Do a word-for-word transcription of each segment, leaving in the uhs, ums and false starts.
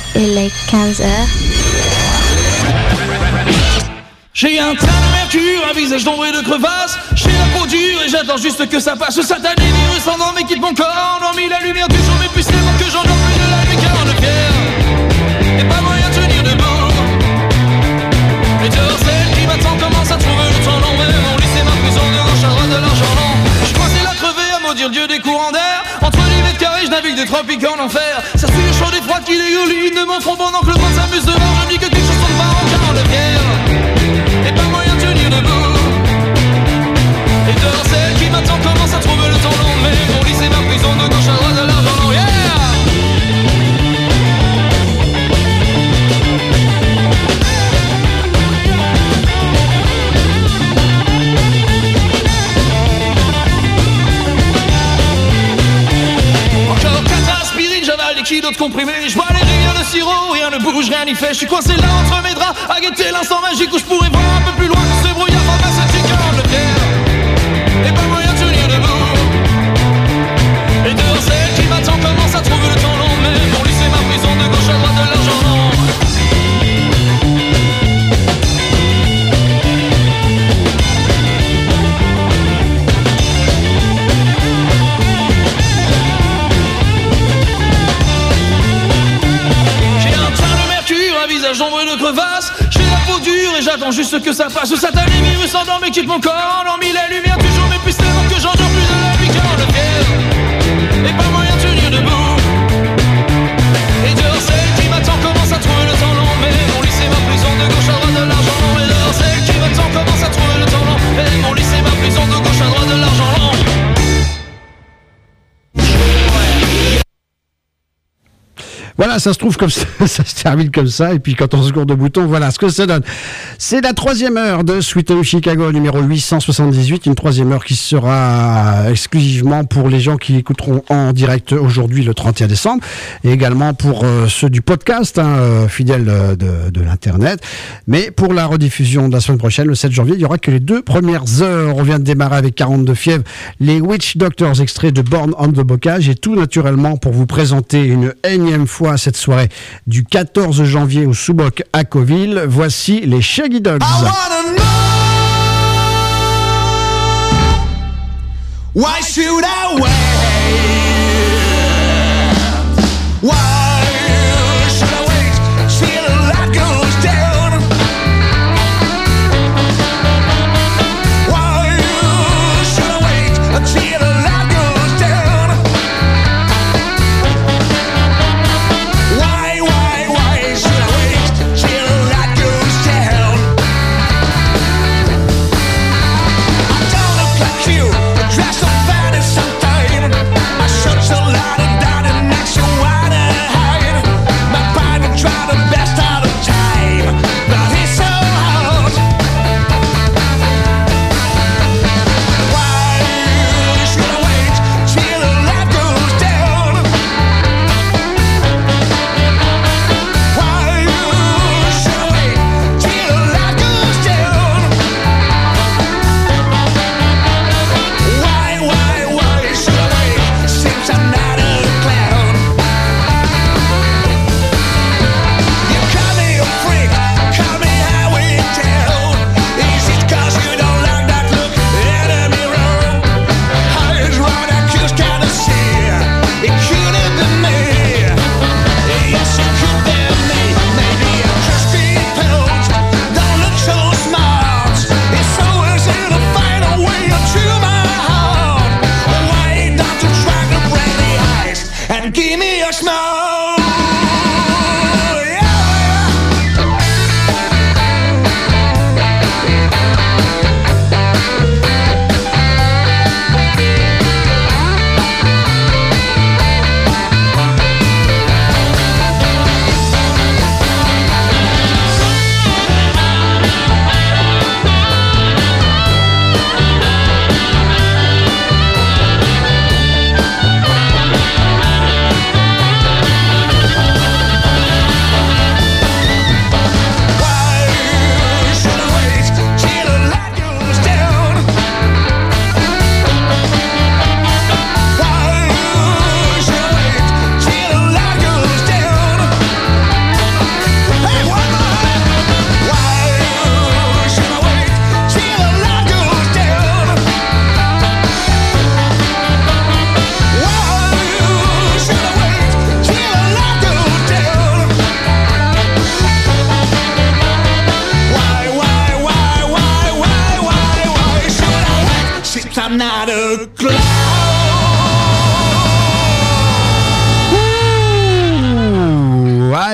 Il est quinze heures. J'ai un teint de mercure, un visage d'ombre et de crevasse. J'ai la peau dure et j'attends juste que ça passe. Ce satané virus endorme et quitte mon corps. Endormi la lumière du jour, mais plus tellement que j'endors plus de la lucarne de pierre. Y'a pas moyen de tenir debout. Et dehors celle qui m'attend commence à trouver le temps long. Mais mon lycée ma prison de gauche à droite de l'argent long. J'suis coincé la crevée à maudire Dieu des courants d'air. Entre dix mètres carrés, je navigue des tropiques en enfer. Ça suit le chaud des froids qui dégoulent de mon front pendant que le vent s'amuse dehors. Je dis que quelque chose tombe pas en quarante de pierre. Et pas moyen de tenir debout. Et dehors celle qui m'attend commence à trouver le temps long. Mais mon lycée ma prison de gauche à droite de l'argent long. Yeah! Encore quatre aspirines, j'avale des kilos de comprimés. Je bois les rivières de sirop, rien ne bouge, rien n'y fait. Je suis coincé là entre mes draps, à guetter l'instant magique où je pourrais voir un peu plus loin que ce brouillard pharmaceutique en de pierre. Et pas moyen de tenir debout. Et dehors celle qui m'attend commence à trouver le temps long. Mais mon lycée ma prison de gauche à droite de l'argent long. J'ombre de crevasse, j'ai la peau dure et j'attends juste que ça passe. Ce satané virus endorme et quitte mon corps. Endormi la lumière du jour, mais plus tellement que j'endors plus de la lucarne de pierre. Et pas moyen de tenir debout. Et dehors celle qui m'attend commence à trouver le temps long. Mais mon lycée ma prison de gauche à droite de l'argent long. Et dehors celle qui m'attend commence à trouver le temps long. Et mon lycée ma prison de gauche à droite de l'argent long. Voilà, ça se trouve comme ça, ça se termine comme ça, et puis quatorze secondes de bouton, voilà ce que ça donne. C'est la troisième heure de Sweet Home Chicago, numéro huit cent soixante-dix-huit, une troisième heure qui sera exclusivement pour les gens qui écouteront en direct aujourd'hui le trente et un décembre, et également pour euh, ceux du podcast, hein, euh, fidèles de, de l'internet. Mais pour la rediffusion de la semaine prochaine, le sept janvier, il n'y aura que les deux premières heures. On vient de démarrer avec quarante-deux fièvres, les Witch Doctors, extraits de Born on the Bocage, et tout naturellement pour vous présenter une énième fois cette soirée du quatorze janvier au Sous-Boc à Cauville. Voici les Shaggy Dogs. Why should I wait? Why should I wait till the light goes down? Why should I wait until the light goes down? Why, why, why should I wait till the light goes down? I don't look like you, but dress up fine as sometime. My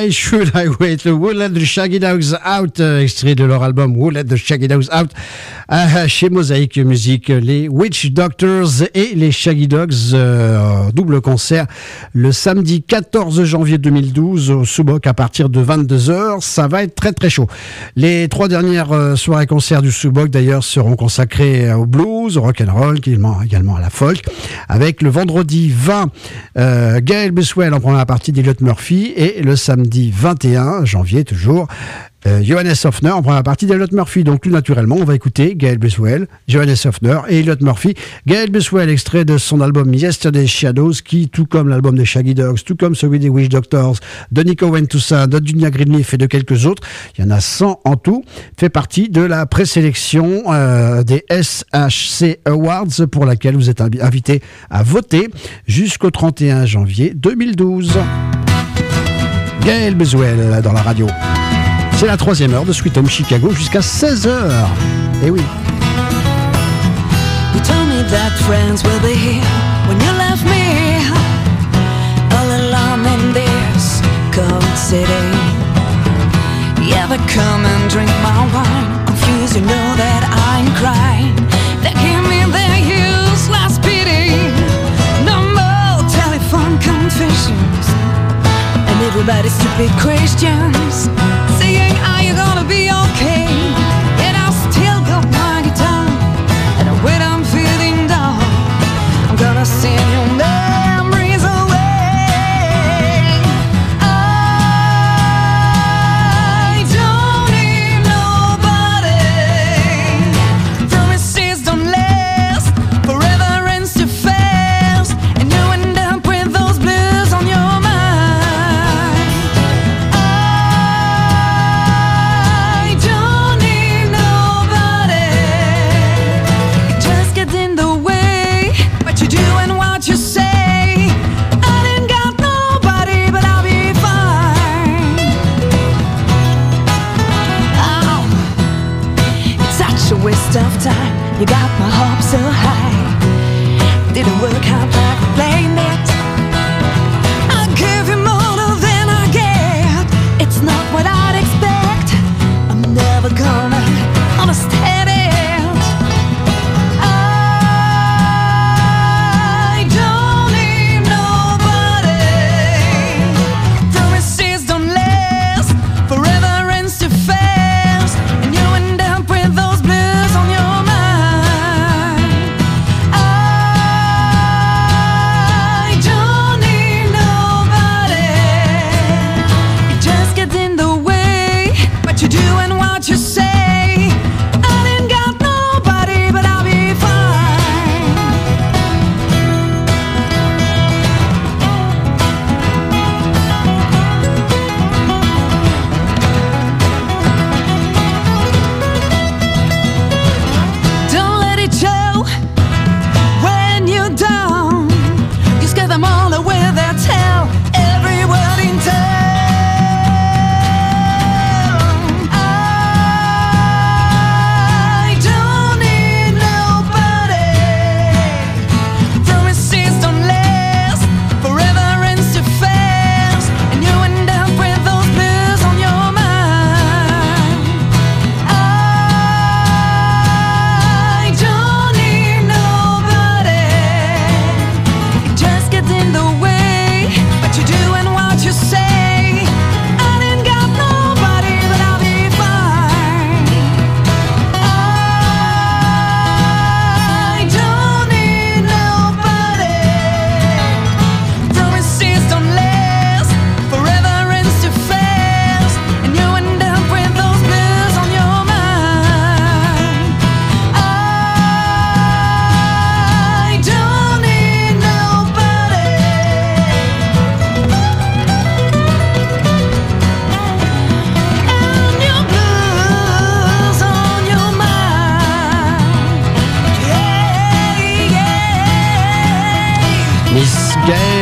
Why Should I Wait? Le Who Let the Shaggy Dogs Out, euh, extrait de leur album Who Let the Shaggy Dogs Out, euh, chez Mosaic Music. Les Witch Doctors et les Shaggy Dogs, euh, double concert le samedi quatorze janvier deux mille douze au Subok à partir de vingt-deux heures. Ça va être très très chaud. Les trois dernières euh, soirées concerts du Subok d'ailleurs seront consacrées au blues, au rock'n'roll, également, également à la folk, avec le vendredi vingt euh, Gail Buswell en première partie d'Elliot Murphy et le samedi vingt et un janvier toujours euh, Johannes Hoffner en première partie d'Elliot Murphy. Donc tout naturellement on va écouter Gail Buswell, Johannes Hoffner et Elliot Murphy. Gail Buswell, extrait de son album Yesterday's Shadows, qui tout comme l'album des Shaggy Dogs, tout comme celui des Witch Doctors, de Nico Wentusa, de Dunia Greenleaf et de quelques autres, il y en a cent en tout, fait partie de la présélection euh, des S H C Awards pour laquelle vous êtes invité à voter jusqu'au trente et un janvier deux mille douze. Gail Buswell dans la radio. C'est la troisième heure de Sweet Home Chicago jusqu'à seize heures. Eh oui. You told me that friends will be here when you left me all alone in this cold city. You ever come and drink my wine? Confused, you know that I'm crying. They give me their useless pity. No more telephone confessions and everybody's stupid questions saying, are you gonna be okay? And I still got my guitar, and when I'm feeling down, I'm gonna sing your memories away. I don't need nobody. Promises don't last, forever ends too fast, and you end up with those blues on your mind. Of time, you got my hopes so high. Didn't work out like we planned it. I give you more than I get. It's not what I'd expect. I'm never gonna understand it. I don't need nobody. Promises don't last, forever ends too fast, and you end up with those blues on your mind. I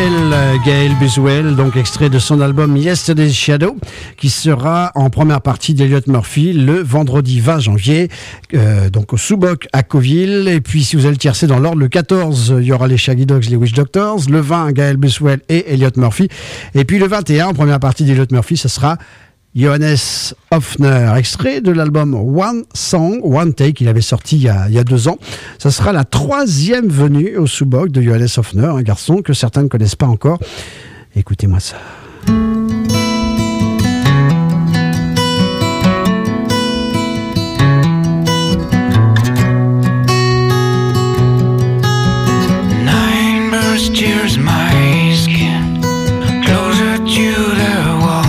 Buswell, Gail Buswell, donc extrait de son album Yesterday's Shadow, qui sera en première partie d'Elliot Murphy le vendredi vingt janvier, euh, donc au Soubok à Coville. Et puis si vous allez le tiercer dans l'ordre, le quatorze, il y aura les Shaggy Dogs, les Witch Doctors, le vingt, Gail Buswell et Elliot Murphy. Et puis le vingt et un, en première partie d'Elliot Murphy, ce sera Johannes Hoffner, extrait de l'album One Song, One Take, il avait sorti il y a, il y a deux ans. Ça sera la troisième venue au Soubok de Johannes Hoffner, un garçon que certains ne connaissent pas encore. Écoutez-moi ça. Nine burst tears my skin, closer to the wall.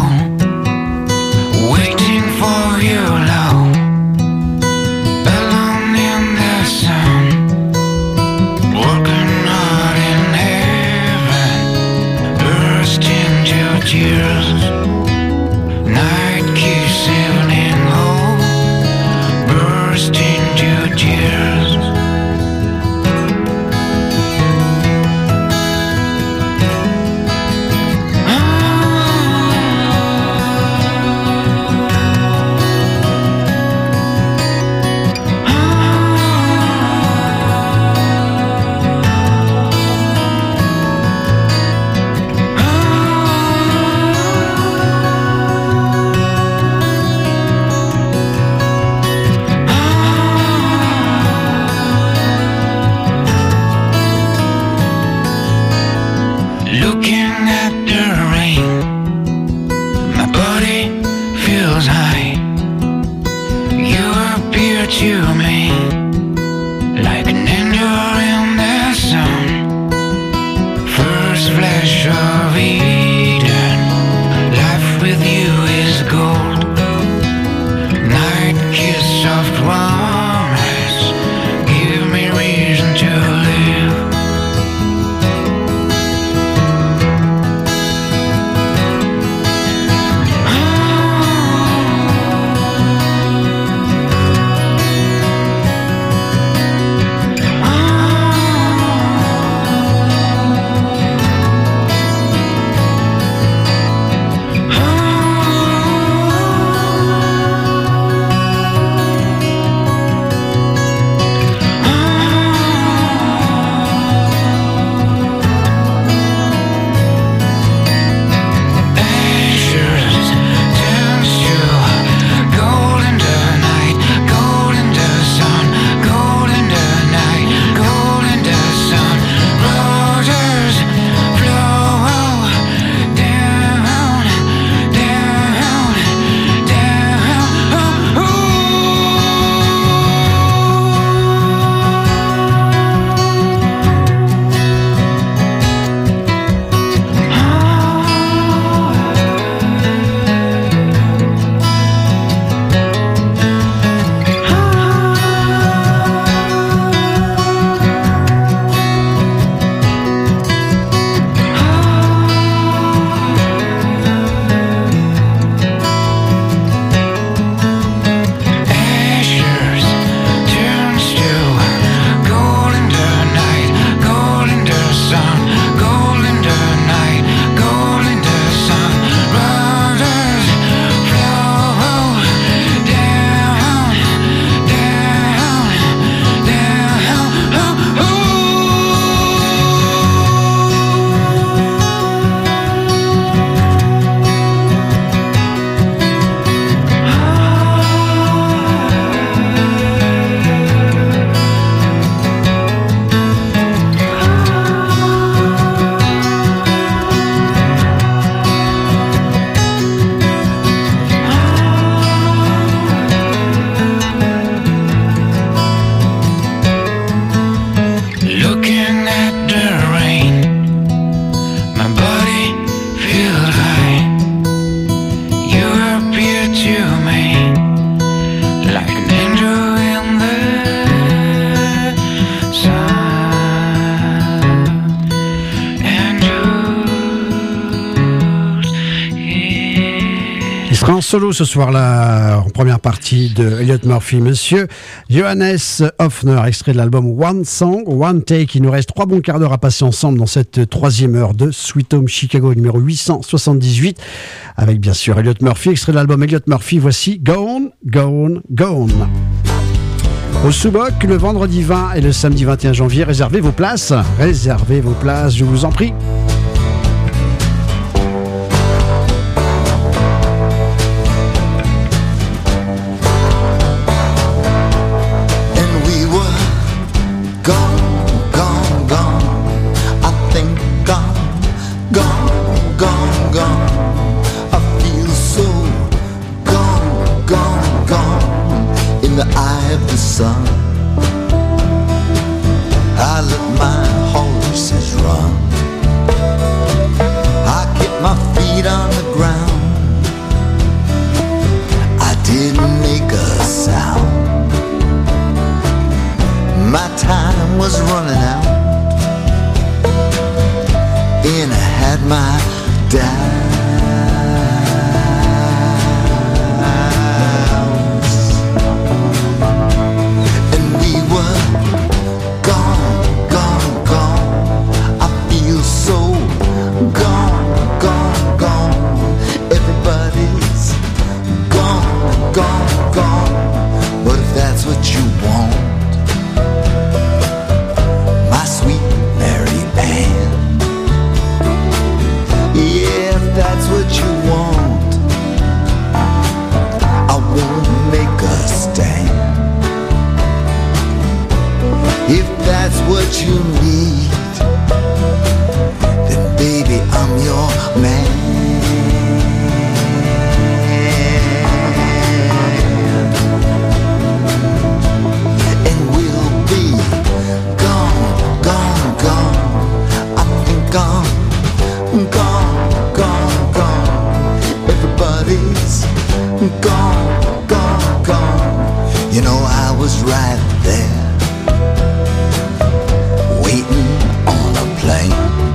For you alone, alone in the sun, working hard in heaven, burst into tears. Night kiss evening hope, burst into tears. Il sera en solo ce soir-là, en première partie de Elliott Murphy, monsieur Johannes Hoffner, extrait de l'album One Song, One Take. Il nous reste trois bons quarts d'heure à passer ensemble dans cette troisième heure de Sweet Home Chicago numéro huit cent soixante-dix-huit, avec bien sûr Elliott Murphy, extrait de l'album Elliott Murphy. Voici Gone, Gone, Gone. Au Sous-Boc, le vendredi vingt et le samedi vingt et un janvier, réservez vos places, réservez vos places, je vous en prie. Sun. I let my horses run. I kept my feet on the ground. I didn't make a sound. My time was running out, and I had my doubts. What you need, then baby I'm your man. And we'll be gone, gone, gone. I think I'm gone, gone, gone. Everybody's gone, gone, gone. You know I was right there, on a plane.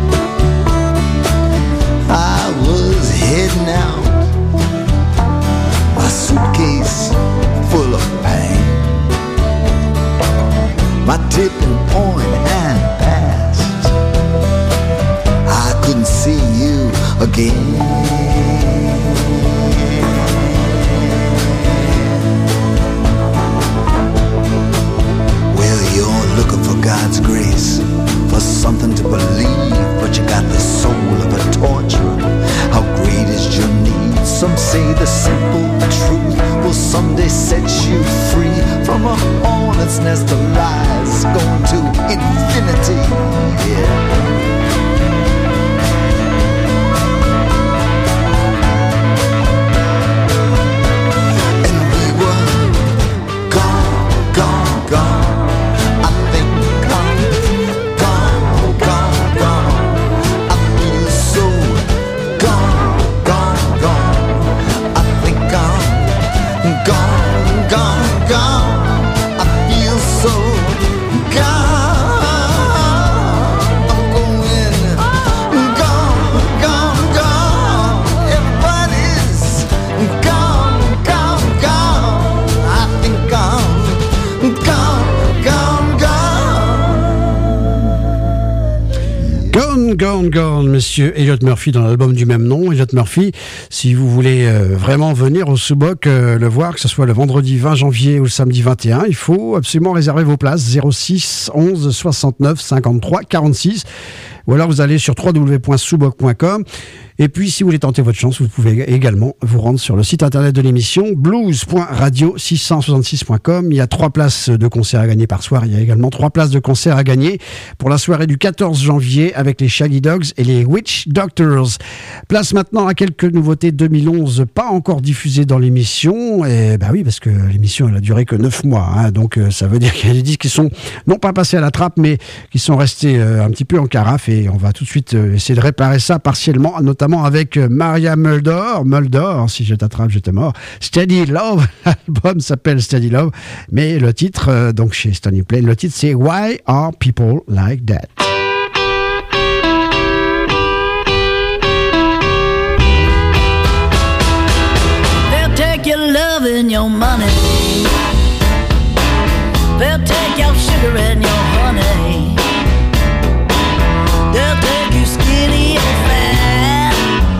I was heading out, my suitcase full of pain. My tipping point had passed, I couldn't see you again. You're looking for God's grace, for something to believe, but you got the soul of a torturer. How great is your need? Some say the simple truth will someday set you free from a hornet's nest of lies going to infinity. Yeah. Gone, Gone, monsieur Elliott Murphy dans l'album du même nom. Elliott Murphy, si vous voulez euh, vraiment venir au Sous-Boc euh, le voir, que ce soit le vendredi vingt janvier ou le samedi vingt et un, il faut absolument réserver vos places. zéro six onze soixante-neuf cinquante-trois quarante-six, ou alors vous allez sur w w w point sousboc point com. Et puis, si vous voulez tenter votre chance, vous pouvez également vous rendre sur le site internet de l'émission, blues point radio six cent soixante-six point com. Il y a trois places de concert à gagner par soir. Il y a également trois places de concert à gagner pour la soirée du quatorze janvier avec les Shaggy Dogs et les Witch Doctors. Place maintenant à quelques nouveautés deux mille onze, pas encore diffusées dans l'émission. Et bah oui, parce que l'émission, elle a duré que neuf mois. Hein, donc, euh, ça veut dire qu'il y a des disques qui sont non pas passés à la trappe, mais qui sont restés euh, un petit peu en carafe. Et on va tout de suite euh, essayer de réparer ça partiellement, notamment avec Maria Muldaur, Muldaur, si je t'attrape, je te mords. Steady Love, l'album s'appelle Steady Love, mais le titre, euh, donc chez Stony Plain, le titre c'est Why Are People Like That? your love and your money. They'll take your sugar and your honey. They'll take you skinny or fat.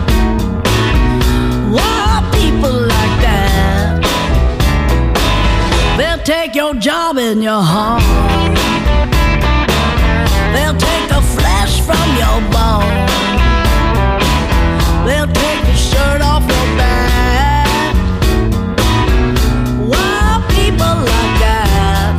Why people like that? They'll take your job and your heart. They'll take the flesh from your bone. They'll take the shirt off your back. Why people like that?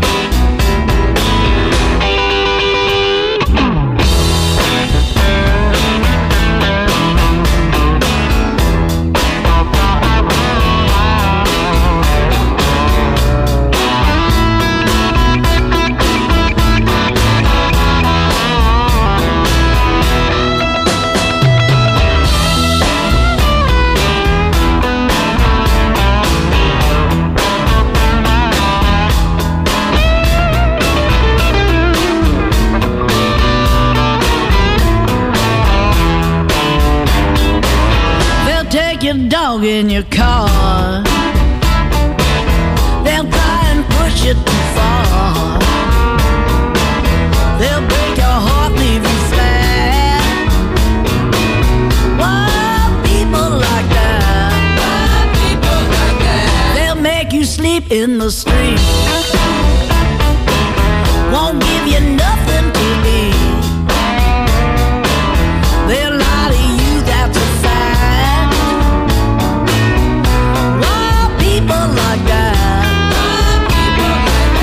Your dog in your car. They'll try and push you too far. They'll break your heart, leave you flat. Why people like that? Why people like that? They'll make you sleep in the street. Won't give you nothing to eat. They'll lie to you, that's a fact. People like that. People like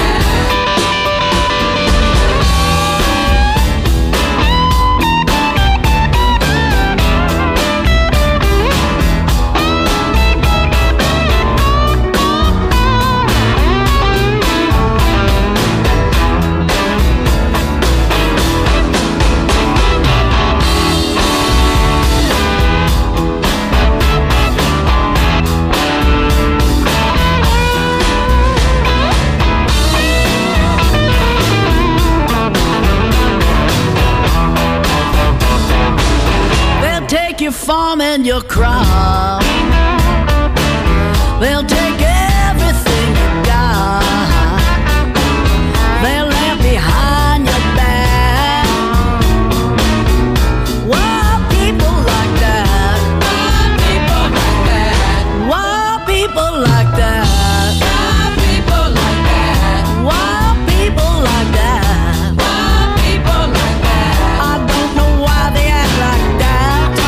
your farm and your crop. They'll take everything you got. They'll laugh behind your back. Why people like that? Why people like that? Why people like that? Why people like that? Why people like that? Why people like that? I don't know why they act like that.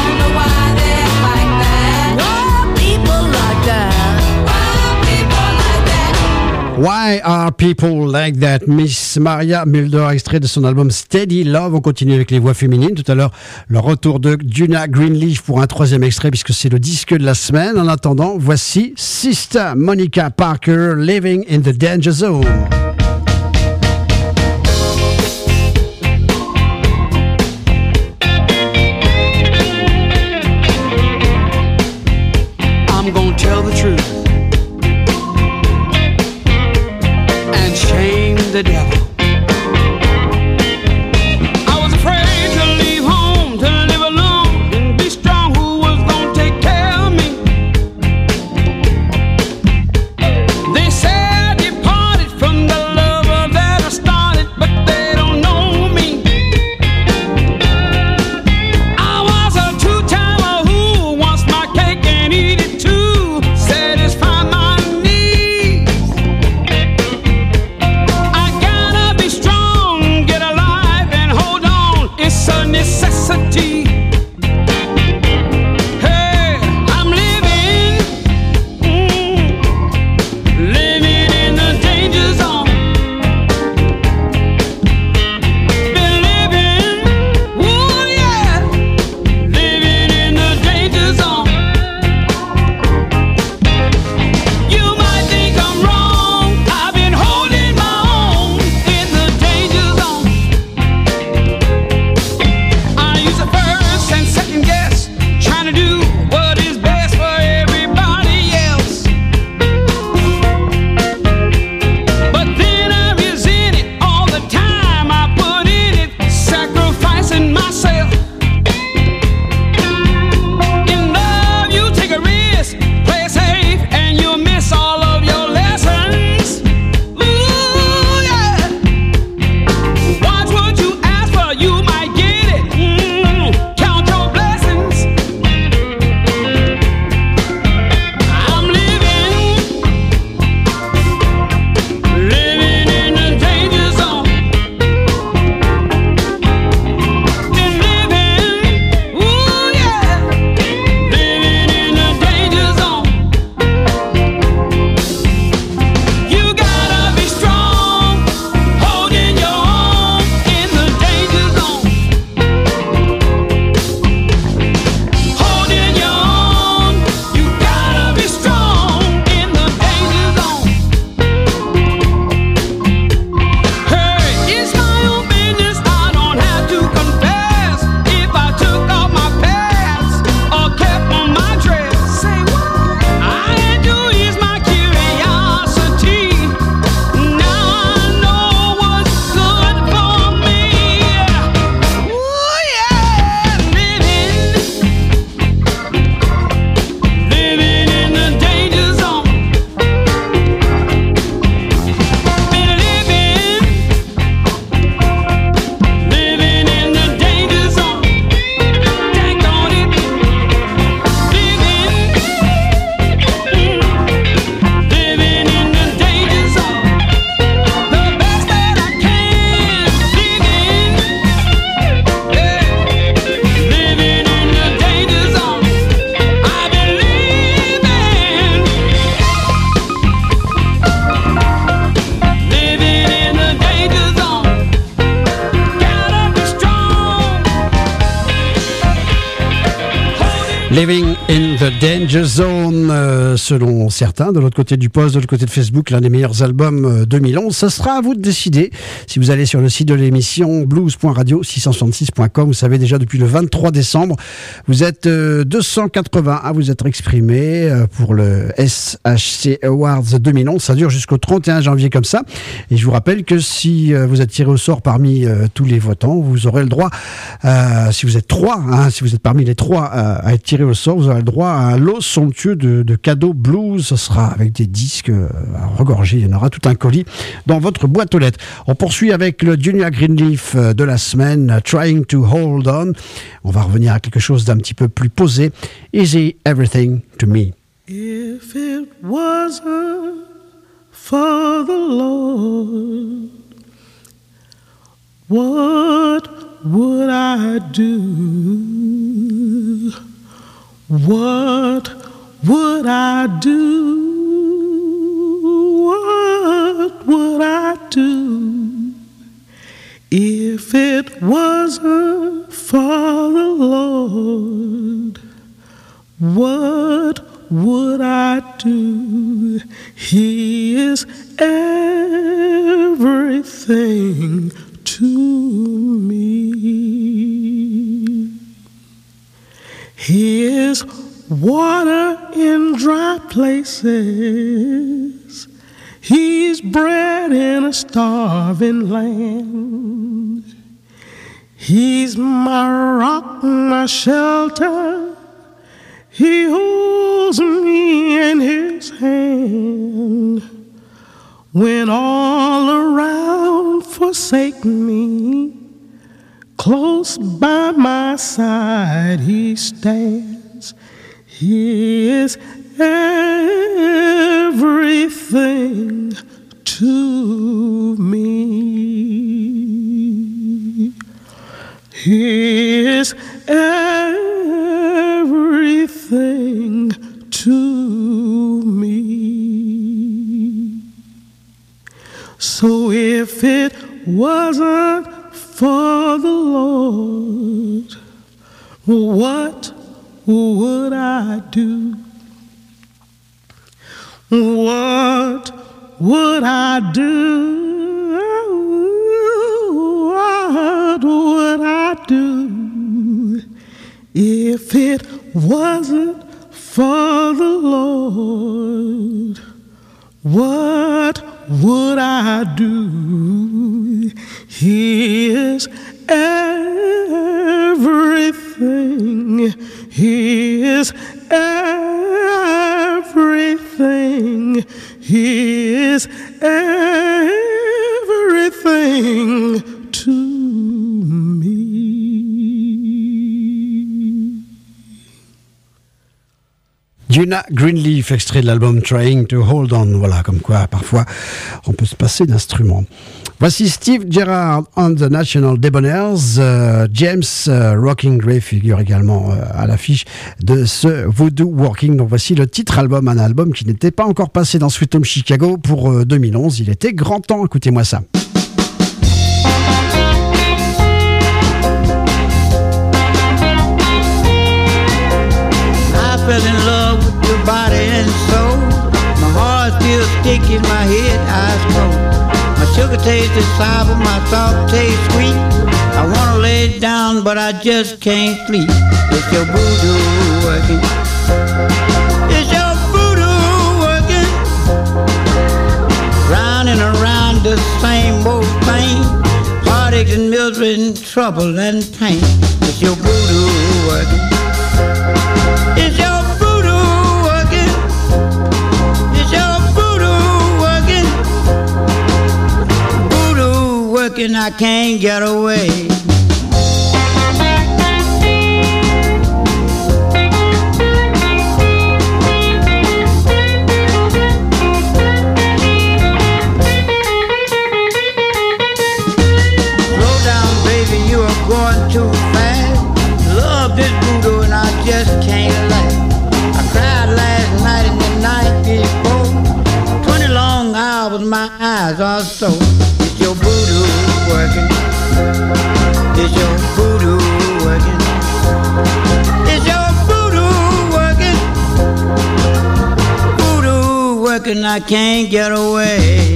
Why are people like that? Miss Maria Mulder, extrait de son album Steady Love. On continue avec les voix féminines. Tout à l'heure, le retour de Duna Greenleaf pour un troisième extrait puisque c'est le disque de la semaine. En attendant, voici Sister Monica Parker, Living in the Danger Zone. I'm gonna tell the truth. The devil. I was afraid to leave home, to live alone and be strong. Who was gonna take care of me? They said you parted from the lover that I started, but they don't know me. I was a two-timer who wants my cake and eat it too. Satisfy my needs. I got Living in the Danger Zone, euh, selon certains, de l'autre côté du poste, de l'autre côté de Facebook, l'un des meilleurs albums euh, deux mille onze. Ça sera à vous de décider. Si vous allez sur le site de l'émission blues point radio six cent soixante-six point com, vous savez déjà depuis le vingt-trois décembre, vous êtes euh, deux cent quatre-vingts à vous être exprimés euh, pour le S H C Awards deux mille onze. Ça dure jusqu'au trente et un janvier comme ça. Et je vous rappelle que si euh, vous êtes tiré au sort parmi euh, tous les votants, vous aurez le droit, euh, si vous êtes trois, hein, si vous êtes parmi les trois euh, à être tiré au sort, vous aurez le droit à un lot somptueux de, de cadeaux blues. Ce sera avec des disques euh, à regorger. Il y en aura tout un colis dans votre boîte aux lettres. On poursuit avec le Junior Greenleaf de la semaine, Trying to Hold On. On va revenir à quelque chose d'un petit peu plus posé. Easy Everything to Me. If it wasn't for the Lord, what would I do? What would I do? What would I do if it wasn't for the Lord? What would I do? He is everything to me. He is water in dry places. He's bread in a starving land. He's my rock, my shelter. He holds me in his hand. When all around forsake me, close by my side he stands. He is everything to me. He is everything to me. So if it wasn't for the Lord, what would I do? What would I do? What would I do if it wasn't for the Lord? What would I do? He is everything. He is everything. He is everything to me. Junior Greenleaf, extrait de l'album Trying to Hold On. Voilà, comme quoi parfois on peut se passer d'instruments. Voici Steve Gerrard on the National Debonaires. Euh, James euh, Rocking Gray figure également euh, à l'affiche de ce Voodoo Working. Donc voici le titre album, un album qui n'était pas encore passé dans Sweet Home Chicago pour euh, deux mille onze. Il était grand temps, écoutez-moi ça. I fell in love with your body and soul. My heart still sticky, my head eyes cold. My sugar tastes sour, my thought tastes sweet. I wanna lay it down, but I just can't sleep. It's your voodoo working. It's your voodoo working. Round and around the same old thing. Heartaches and misery and trouble and pain. It's your voodoo working. It's your voodoo working. It's your voodoo working. Voodoo working, I can't get away. Slow down, baby, you are going too fast. Love this voodoo and I just can't laugh. I cried last night and the night before. Twenty long hours, my eyes are sore. It's your voodoo working. It's your voodoo working. It's your voodoo working, I can't get away.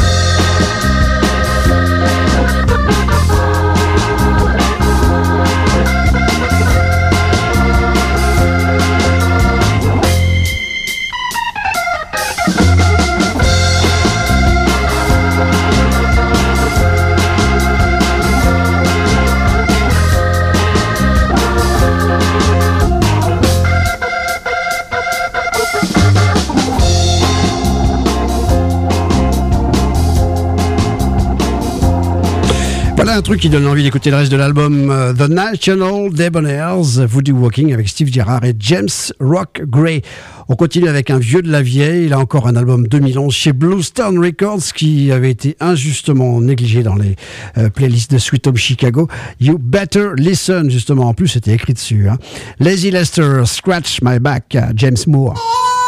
Voilà un truc qui donne envie d'écouter le reste de l'album uh, The National Debonaires, Voodoo Walking avec Steve Gerrard et James Rock Gray. On continue avec un vieux de la vieille. Il a encore un album deux mille onze chez Bluestone Records qui avait été injustement négligé dans les euh, playlists de Sweet Home Chicago. You Better Listen, justement. En plus, c'était écrit dessus. Hein. Lazy Lester, Scratch My Back, James Moore.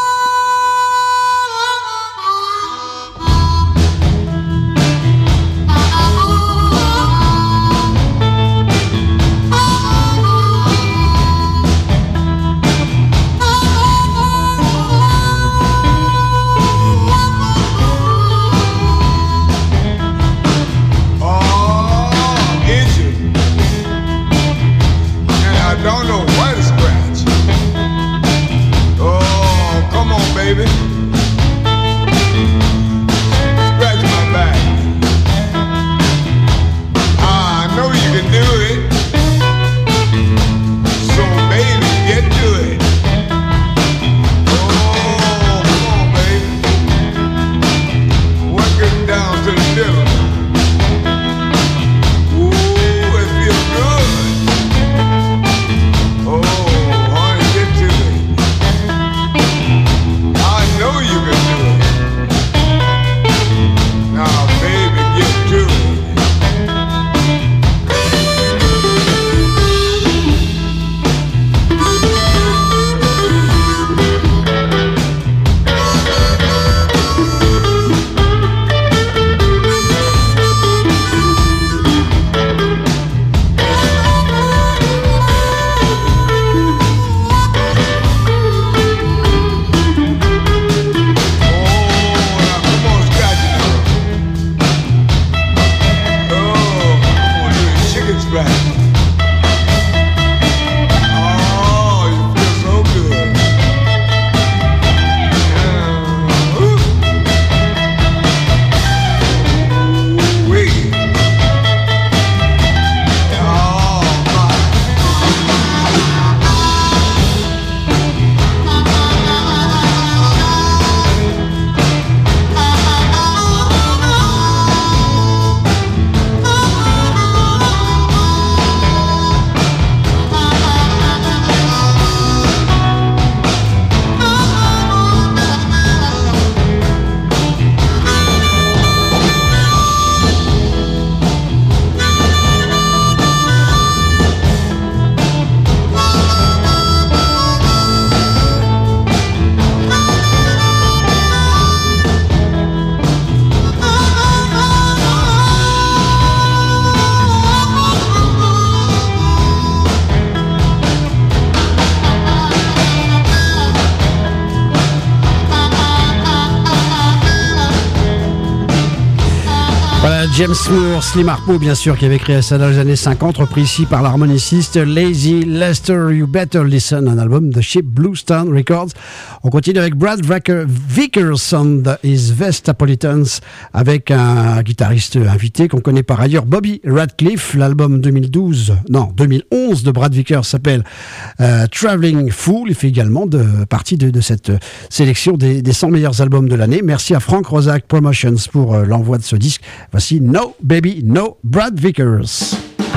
James Moore, Slim Harpo bien sûr qui avait créé ça dans les années cinquante, repris ici par l'harmoniciste Lazy Lester, You Better Listen, un album de chez Bluestone Records. On continue avec Brad Vickers and his Vestapolitans avec un guitariste invité qu'on connaît par ailleurs, Bobby Radcliffe. L'album deux mille douze, non deux mille onze de Brad Vickers s'appelle euh, Traveling Fool. Il fait également de, partie de, de cette sélection des, des cent meilleurs albums de l'année. Merci à Frank Rosak Promotions pour euh, l'envoi de ce disque. Voici No Baby No, Brad Vickers.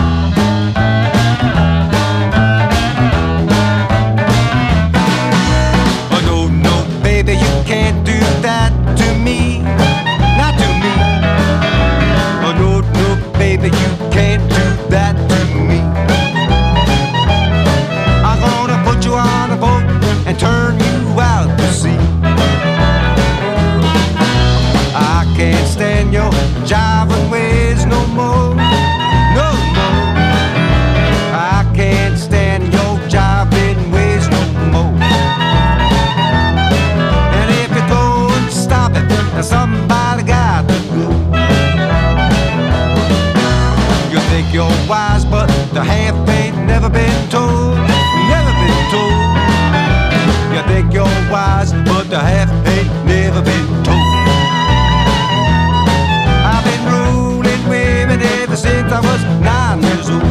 Oh no, no, baby, you can't do that to me, not to me. Oh no, no, baby, you can't do that to me. I'm gonna put you on a boat and turn you out to sea. I can't stand your jiving ways no more, no more. I can't have ain't never been told. I've been ruling women ever since I was nine years old.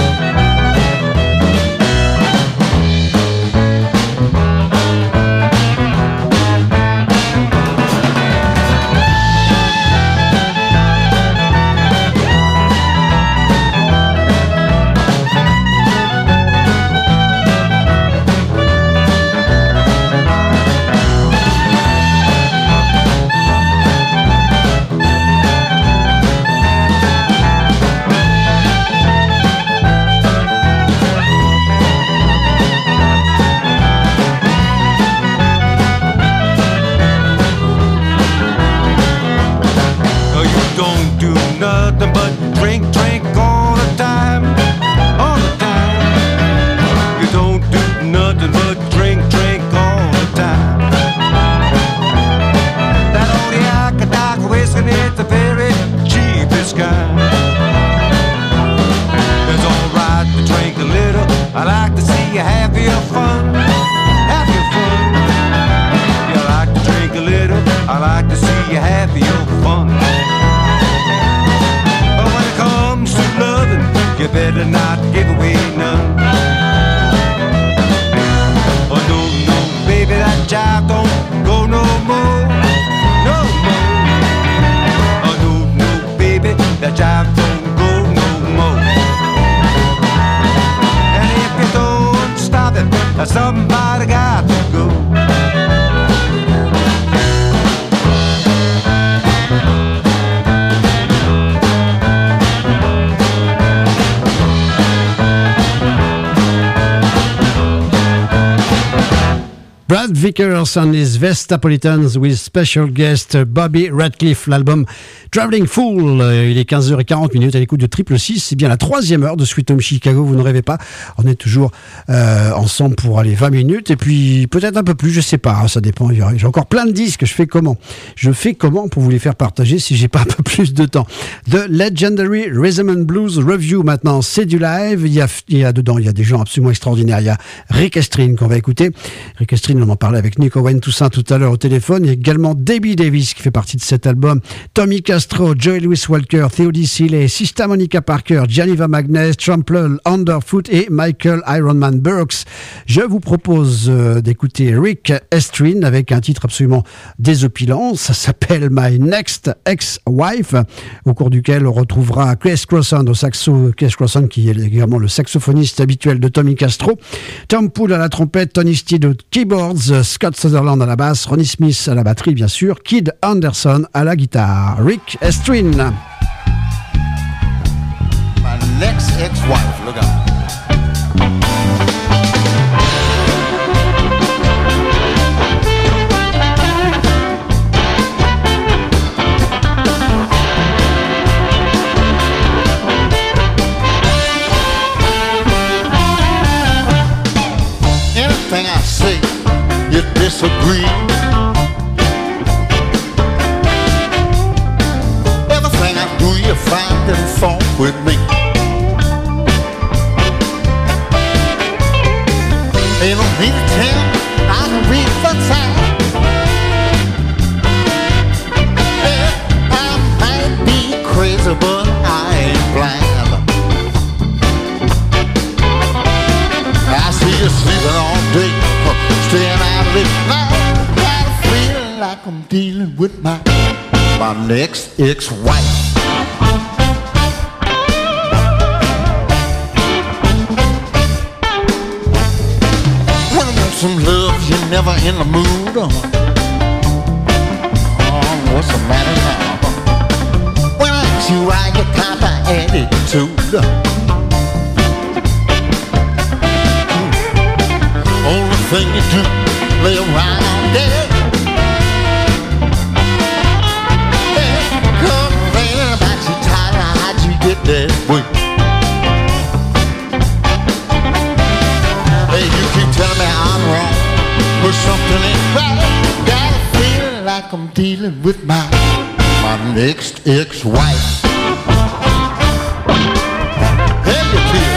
Nothing but drink, drink all the time, all the time. You don't do nothing but drink, drink all the time. That old Yakadaka whiskey, it's the very cheapest kind. It's alright to drink a little. I like to see you have your fun, have your fun. You like to drink a little. I like to see you have your fun. You better not give away none. Oh no, no, baby, that jive don't go no more, no more. Oh no, no, baby, that jive don't go no more. And if you don't stop it, somebody got to go. Brad Vickers and his Vestapolitans with special guest Bobby Radcliffe, l'album Traveling Fool. Il est quinze heures quarante à l'écoute de Triple Six. C'est bien la troisième heure de Sweet Home Chicago, vous ne rêvez pas. On est toujours euh, ensemble pour aller vingt minutes et puis peut-être un peu plus, je sais pas, ça dépend. J'ai encore plein de disques, je fais comment Je fais comment pour vous les faire partager si j'ai pas un peu plus de temps. The Legendary Rhythm and Blues Review maintenant, c'est du live. Il y a, il y a dedans, il y a des gens absolument extraordinaires. Il y a Rick Estrin qu'on va écouter. Rick Estrin, on en parlait avec Nick Owen Toussaint tout à l'heure au téléphone. Il y a également Debbie Davis qui fait partie de cet album. Tommy Castro, Joey Louis Walker, Theodie Seeley, Sista Monica Parker, Janiva Magness, Trample Underfoot et Michael Ironman Burks. Je vous propose euh, d'écouter Rick Estrin avec un titre absolument désopilant. Ça s'appelle My Next Ex-Wife, au cours duquel on retrouvera Chris Crossan au saxo, Chris Crossan qui est également le saxophoniste habituel de Tommy Castro, Tom Poole à la trompette, Tony Steed au keyboards, Scott Sutherland à la basse, Ronnie Smith à la batterie bien sûr, Kid Anderson à la guitare. Rick Estrin. My next ex-wife, look out. Anything I say, you disagree. Everything I do, you find in fault with me. Ain't no need to tell, I can read the sign. Yeah, I might be crazy, but I ain't blind. I see you sleeping all day, staying out late night. I feel like I'm dealing with my my next ex-wife. When I want some love, you're never in the mood. Oh, what's the matter now? When I ask you why you kind of attitude. Only thing you do, lay around there. Yeah, complaining about you tired, how'd you get that way? Hey, you keep telling me I'm wrong, but something ain't right. Gotta feel like I'm dealing with my, my next ex-wife. Hey, you feel.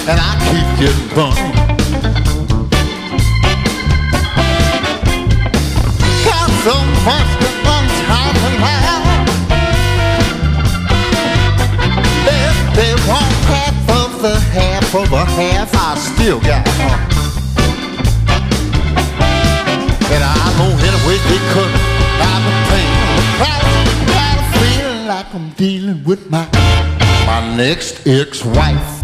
and I keep getting burned. Got so much to untie now. If they want half of the half of a half, I still got one. And I know anyway they could. I've been paying the price. Got a feeling like I'm dealing with my my next ex-wife.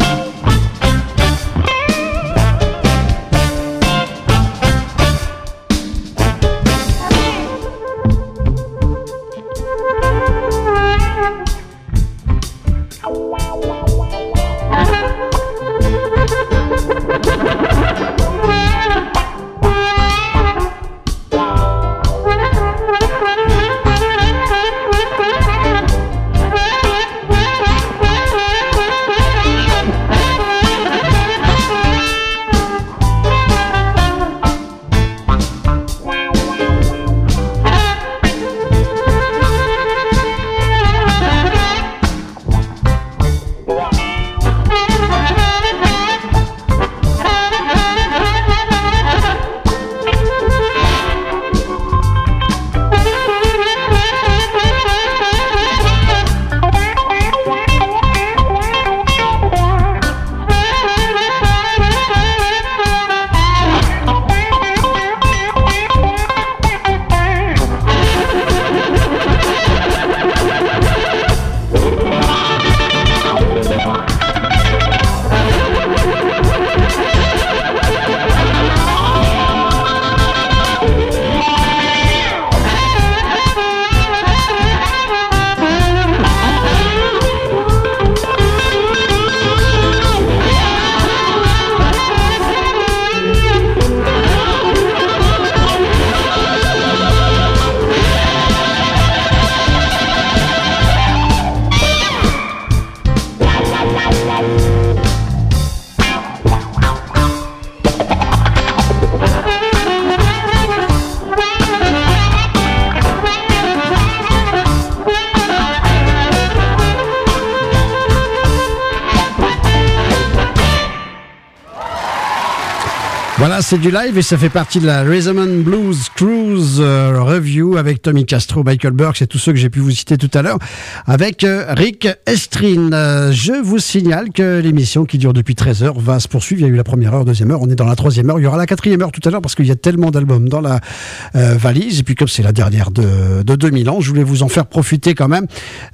Voilà, c'est du live et ça fait partie de la Rhythm Blues Cruise euh, Review avec Tommy Castro, Michael Burks et tous ceux que j'ai pu vous citer tout à l'heure avec euh, Rick Estrin. Euh, je vous signale que l'émission qui dure depuis treize heures va se poursuivre. Il y a eu la première heure, deuxième heure, on est dans la troisième heure. Il y aura la quatrième heure tout à l'heure parce qu'il y a tellement d'albums dans la euh, valise. Et puis comme c'est la dernière de, de deux mille ans, je voulais vous en faire profiter quand même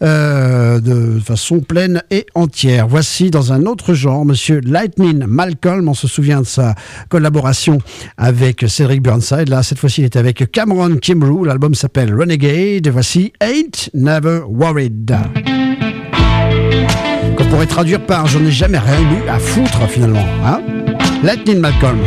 euh, de façon pleine et entière. Voici dans un autre genre, Monsieur Lightning Malcolm. On se souvient de sa collaboration avec Cedric Burnside. Là, cette fois-ci, il est avec Cameron Kimbrough. L'album s'appelle Renegade. Et voici Ain't Never Worried. Qu'on pourrait traduire par J'en ai jamais rien eu à foutre finalement. Hein? Lightning Malcolm.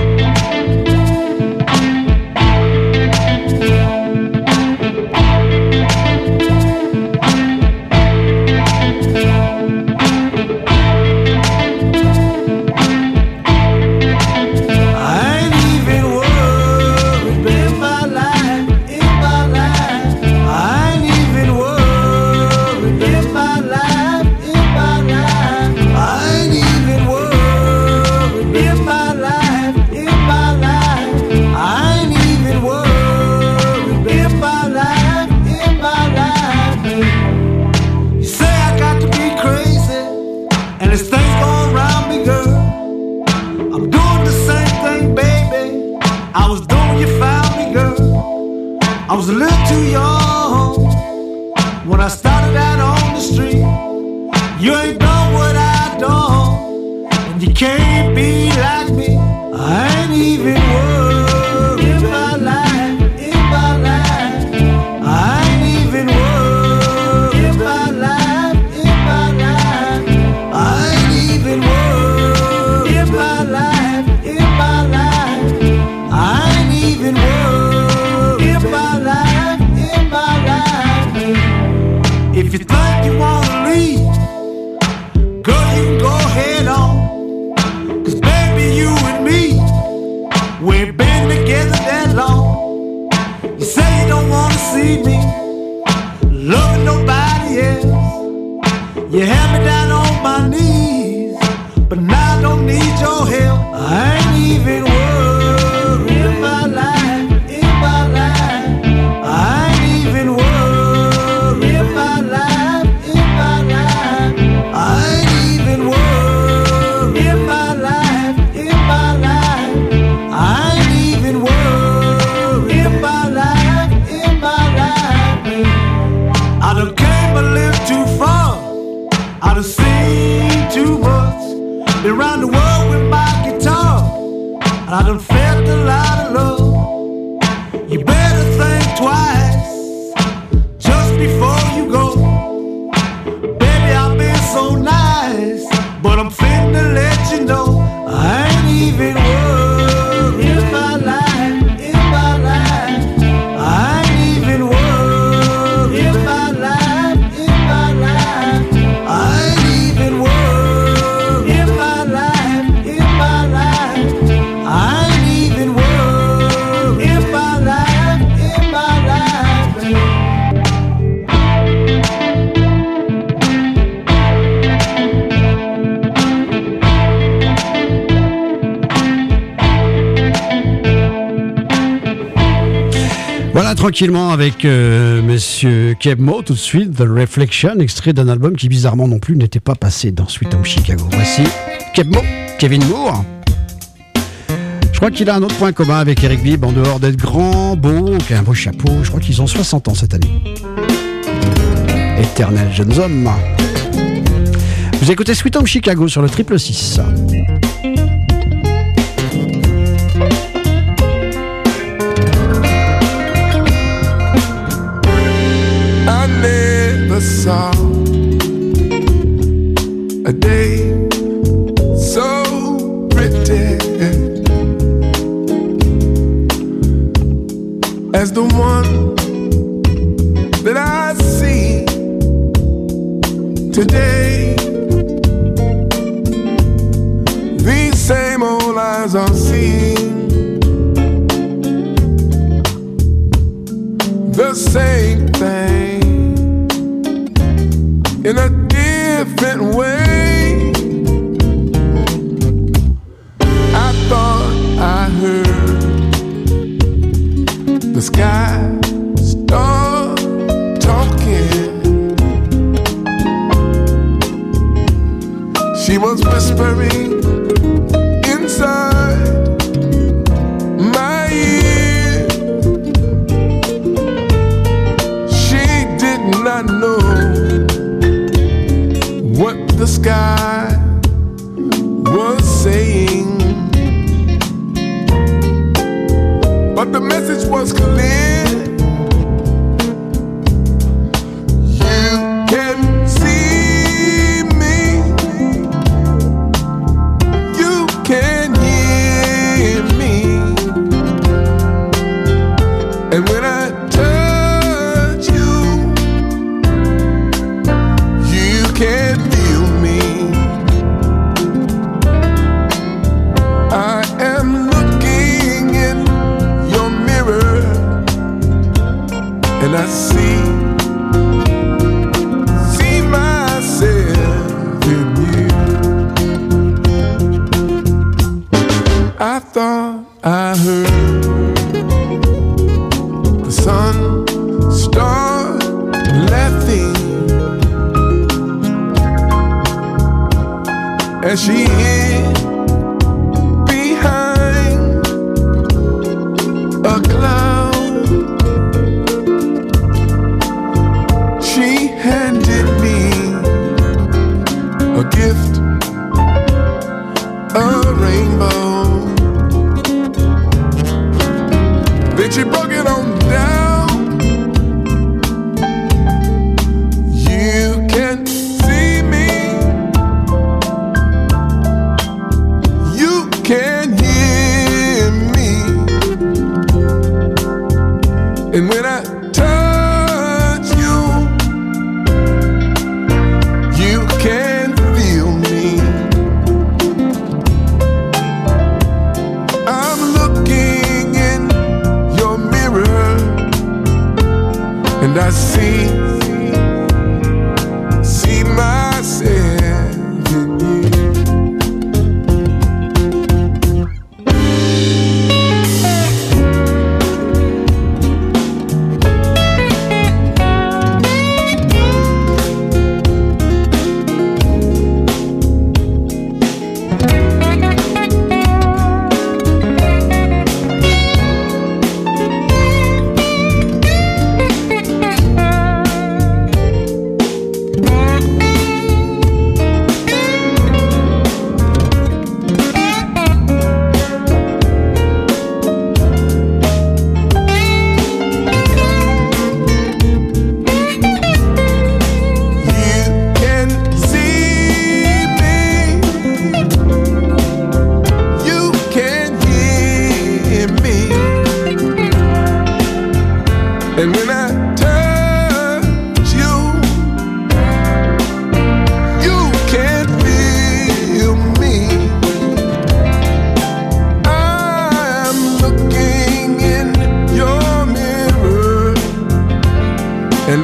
I was a little too young when I started out on the street. You ain't done what I done, and you can't be like me. I ain't even worried in my life, in my life. I ain't even worried in my life, in my life. I ain't even worried in my life, in my life. I ain't even worried in my life, in my life. If you think you wanna leave, girl, you can go head on. Cause baby, you and me, we ain't been together that long. You say you don't wanna see me loving nobody else. You had me down on my knees, but now I don't need your help. I ain't even worried in my life, in my life. I ain't even worried in my life, in my life. I ain't even worried in my life, in my life. I ain't even worried in my life, in my life. I done came a little too far. I done seen too much. Been around the world with my guitar, and I done felt a lot of love. You better think twice just before you go. Baby, I've been so nice, but I'm finna let you know I ain't even worried in my life, in my life. I ain't even worried in my life, in my life. I ain't even worried in my life, in my life. I ain't even worried in my life, in my life. Voilà, tranquillement avec euh, Monsieur Keb Mo, tout de suite, The Reflection, extrait d'un album qui bizarrement non plus n'était pas passé dans Sweet Home Chicago. Voici Keb Mo, Kevin Moore. Je crois qu'il a un autre point commun avec Eric Bibb, en dehors d'être grand, beau, qui a un beau chapeau. Je crois qu'ils ont soixante ans cette année. Éternels jeunes hommes. Vous écoutez Sweet Home Chicago sur le triple six. I never saw a day so pretty as the one that I see today. These same old eyes are seeing the same thing in a different way. I thought I heard the sky start talking. She was whispering inside my ear. She did not know what the sky was saying, but the message was clear. You can see me, you can hear me, and when I touch you, you can feel me. I am looking in your mirror, and I see, see myself in you. I thought I heard the sun start laughing as she hid behind a cloud. She handed me a gift, a rainbow. Then she broke it on down. You can see me, you can hear me, and when I touch you, you can feel me. I'm looking in your mirror,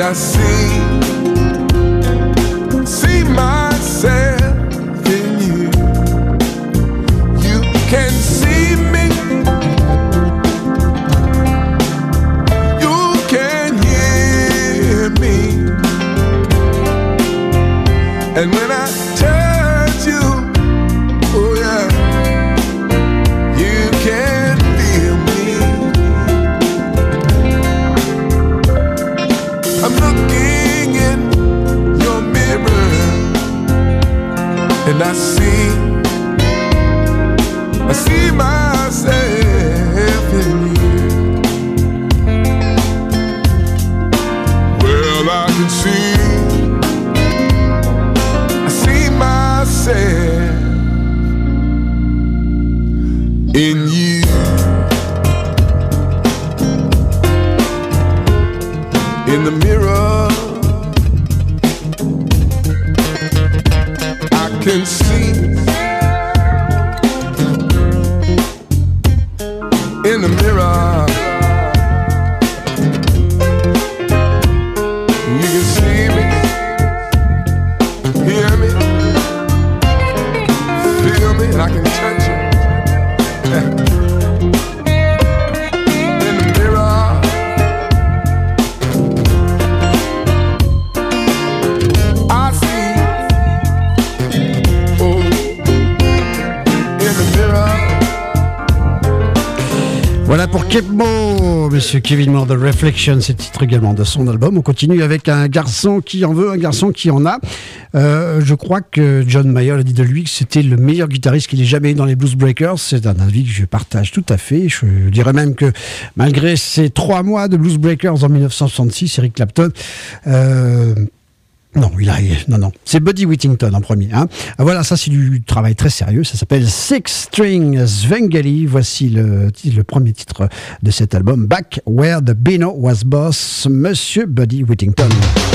I see, see myself in you. You can see me, you can hear me, and when I touch you, oh yeah, you can feel me. I'm looking in your mirror, and I see, I see myself in you. Well, I can see, I see myself in you. In the mirror, I can see. In the mirror, you can see me, hear me, feel me, and I can touch you. In the mirror, I see. Oh, in the mirror. Voilà pour Kepmo, monsieur Kevin Moore de Reflection, c'est le titre également de son album. On continue avec un garçon qui en veut, un garçon qui en a. Euh, je crois que John Mayer a dit de lui que c'était le meilleur guitariste qu'il ait jamais eu dans les Blues Breakers. C'est un avis que je partage tout à fait. Je dirais même que malgré ces trois mois de Blues Breakers en dix-neuf cent soixante-six, Eric Clapton... Euh, Non, il a, non, non. C'est Buddy Whittington en premier. Hein. Ah, voilà, ça c'est du travail très sérieux. Ça s'appelle Six String Svengali. Voici le, le premier titre de cet album, Back Where the Beano Was Boss, Monsieur Buddy Whittington.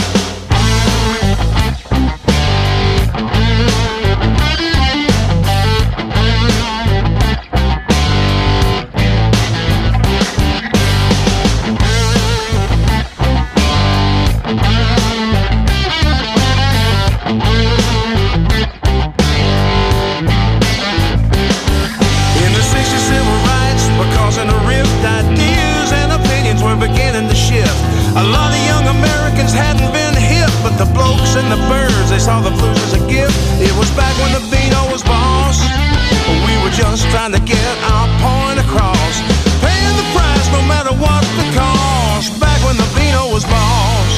A lot of young Americans hadn't been hip, but the blokes and the birds, they saw the blues as a gift. It was back when the Beano was boss. We were just trying to get our point across, paying the price no matter what the cost. Back when the Beano was boss.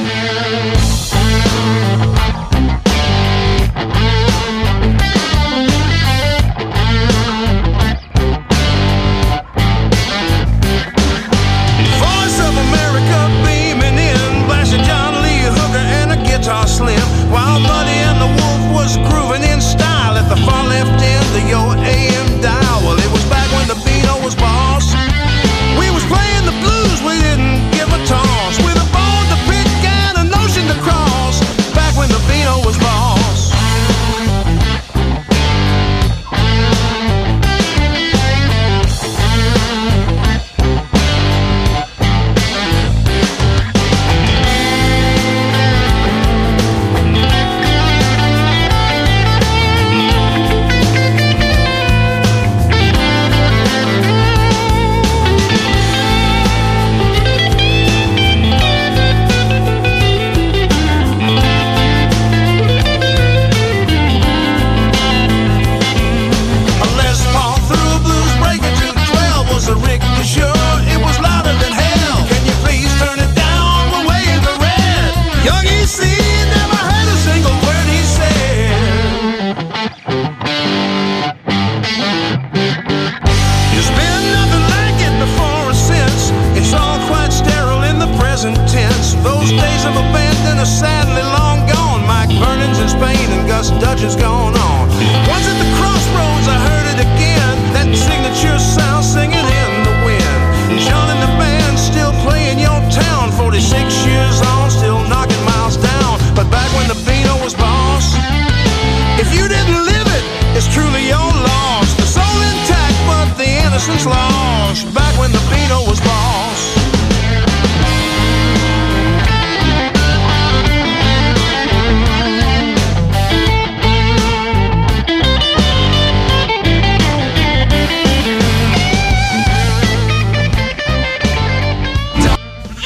Slim, while Buddy and the Wolf was grooving in style at the far left end of your A M dial. Well, it was back when the Beano was boss. We was playing the blues, we didn't give a toss. With a bone to pick and an ocean to cross. Back when the Beano was boss. Those days of abandon are sadly long gone. Mike Vernon's in Spain and Gus Dudgeon's gone on.